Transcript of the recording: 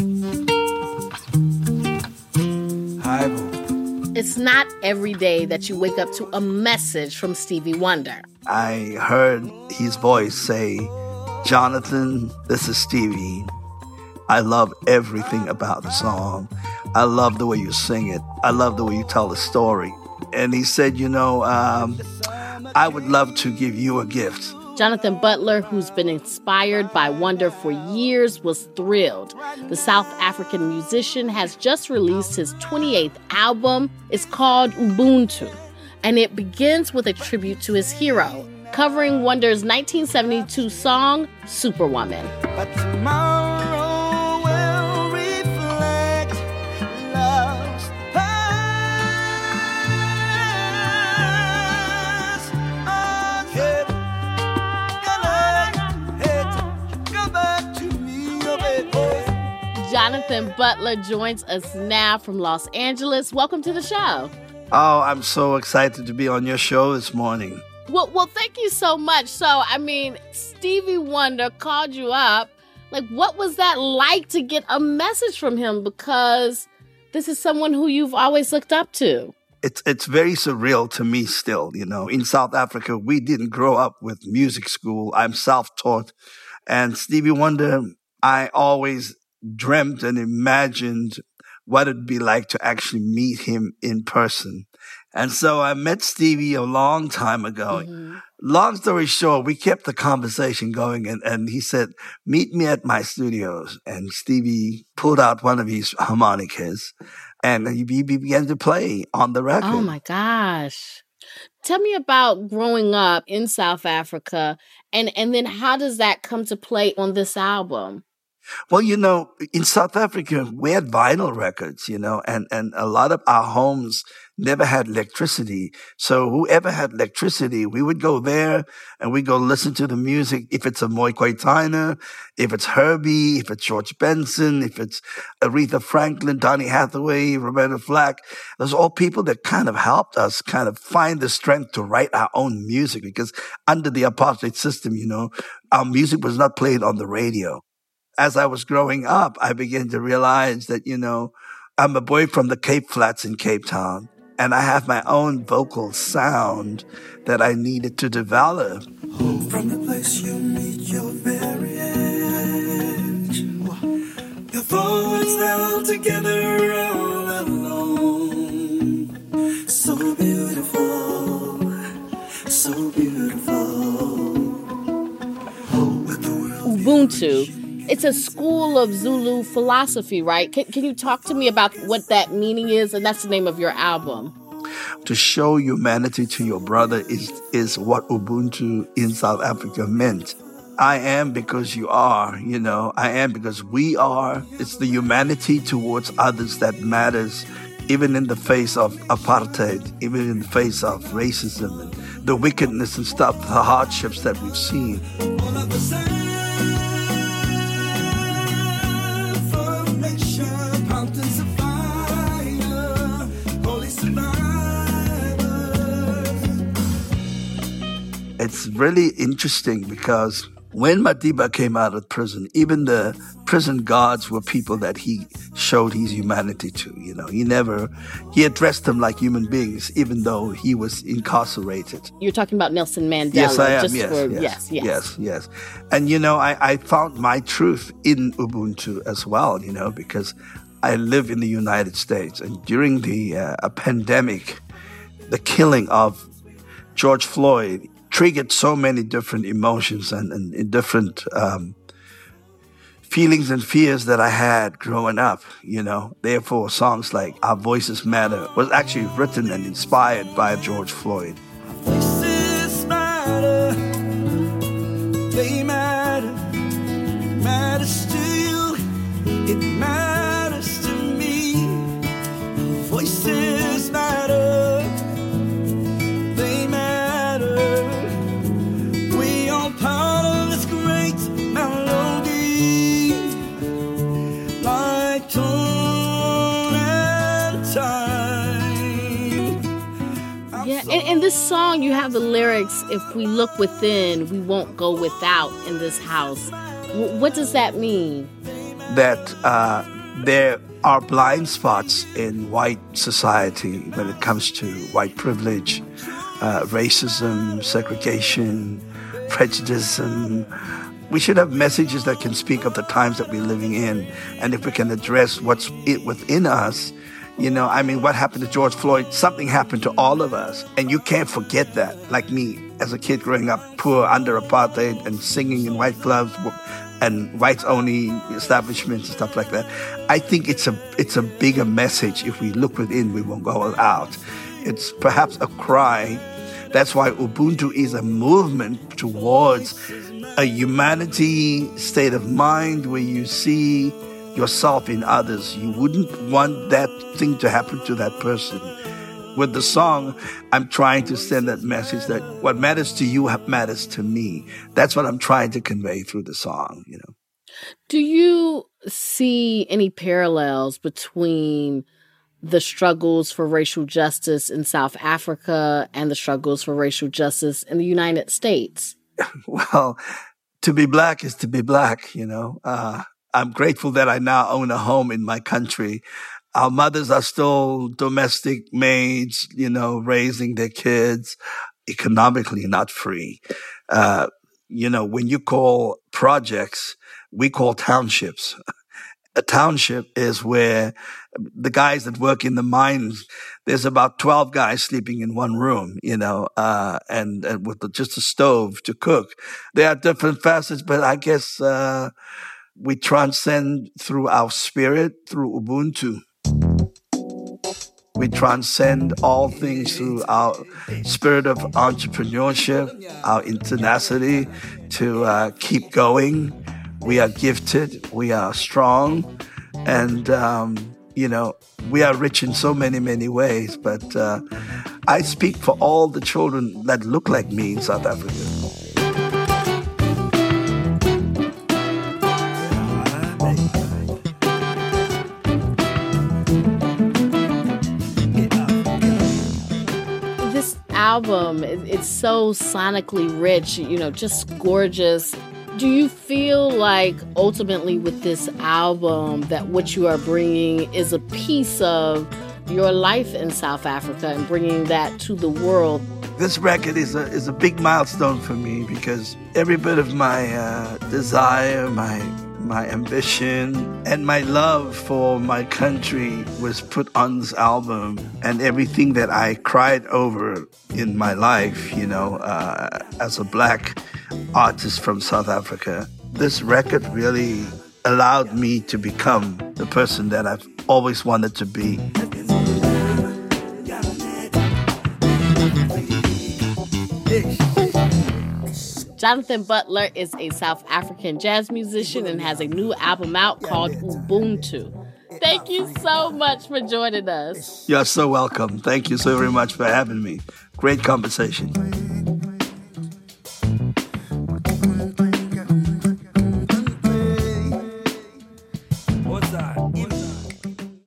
Hi, Boo. It's not every day that you wake up to a message from Stevie Wonder. I heard his voice say, "Jonathan, this is Stevie. I love everything about the song. I love the way you sing it. I love the way you tell the story." And he said, I would love to give you a gift. Jonathan Butler, who's been inspired by Wonder for years, was thrilled. The South African musician has just released his 28th album. It's called Ubuntu, and it begins with a tribute to his hero, covering Wonder's 1972 song, Superwoman. But tomorrow will reflect love's past. Come back to me, oh baby. Jonathan Butler joins us now from Los Angeles. Welcome to the show. Oh, I'm so excited to be on your show this morning. Well, thank you so much. So, Stevie Wonder called you up. What was that like to get a message from him? Because this is someone who you've always looked up to. It's very surreal to me still, In South Africa, we didn't grow up with music school. I'm self-taught. And Stevie Wonder, I always dreamt and imagined what it'd be like to actually meet him in person. And so I met Stevie a long time ago. Mm-hmm. Long story short, we kept the conversation going, and he said, "Meet me at my studios." And Stevie pulled out one of his harmonicas, and he began to play on the record. Oh, my gosh. Tell me about growing up in South Africa, and then how does that come to play on this album? Well, in South Africa, we had vinyl records, and a lot of our homes never had electricity. So whoever had electricity, we would go there and we go listen to the music. If it's a Mooi Koytana, if it's Herbie, if it's George Benson, if it's Aretha Franklin, Donny Hathaway, Roberta Flack, those are all people that kind of helped us kind of find the strength to write our own music, because under the apartheid system, our music was not played on the radio. As I was growing up, I began to realize that, I'm a boy from the Cape Flats in Cape Town, and I have my own vocal sound that I needed to develop. From the place you meet your very edge, your thoughts held together all alone. So beautiful, so beautiful. Ubuntu. It's a school of Zulu philosophy, right? Can you talk to me about what that meaning is? And that's the name of your album. To show humanity to your brother is what Ubuntu in South Africa meant. I am because you are, I am because we are. It's the humanity towards others that matters, even in the face of apartheid, even in the face of racism and the wickedness and stuff, the hardships that we've seen. It's really interesting because when Madiba came out of prison, even the prison guards were people that he showed his humanity to. He addressed them like human beings, even though he was incarcerated. You're talking about Nelson Mandela. Yes, I am. Yes. And, I found my truth in Ubuntu as well, because I live in the United States. And during the pandemic, the killing of George Floyd triggered so many different emotions and different feelings and fears that I had growing up, Therefore, songs like Our Voices Matter was actually written and inspired by George Floyd. Our voices matter, they matter, it matters to you, it matters to me. Our voices matter. In this song, you have the lyrics, "If we look within, we won't go without in this house." What does that mean? that there are blind spots in white society when it comes to white privilege, racism, segregation, prejudice. We should have messages that can speak of the times that we're living in. And if we can address what's within us, what happened to George Floyd? Something happened to all of us. And you can't forget that. Like me, as a kid growing up poor under apartheid and singing in white clubs and whites-only establishments and stuff like that. I think it's a bigger message. If we look within, we won't go out. It's perhaps a cry. That's why Ubuntu is a movement towards a humanity state of mind where you see yourself in others. You wouldn't want that thing to happen to that person. With the song, I'm trying to send that message that what matters to you matters to me. That's what I'm trying to convey through the song, Do you see any parallels between the struggles for racial justice in South Africa and the struggles for racial justice in the United States? Well, to be black is to be black, I'm grateful that I now own a home in my country. Our mothers are still domestic maids, raising their kids, economically not free. When you call projects, we call townships. A township is where the guys that work in the mines, there's about 12 guys sleeping in one room, and with just a stove to cook. There are different facets, but I guess we transcend through our spirit, through Ubuntu. We transcend all things through our spirit of entrepreneurship, our tenacity to keep going. We are gifted, we are strong, and, we are rich in so many, many ways. But I speak for all the children that look like me in South Africa. Album, it's so sonically rich, just gorgeous. Do you feel like ultimately with this album that what you are bringing is a piece of your life in South Africa and bringing that to the world? This record is a big milestone for me because every bit of my desire, my ambition, and my love for my country was put on this album. And everything that I cried over in my life, as a black artist from South Africa, this record really allowed me to become the person that I've always wanted to be. Jonathan Butler is a South African jazz musician and has a new album out called Ubuntu. Thank you so much for joining us. You're so welcome. Thank you so very much for having me. Great conversation.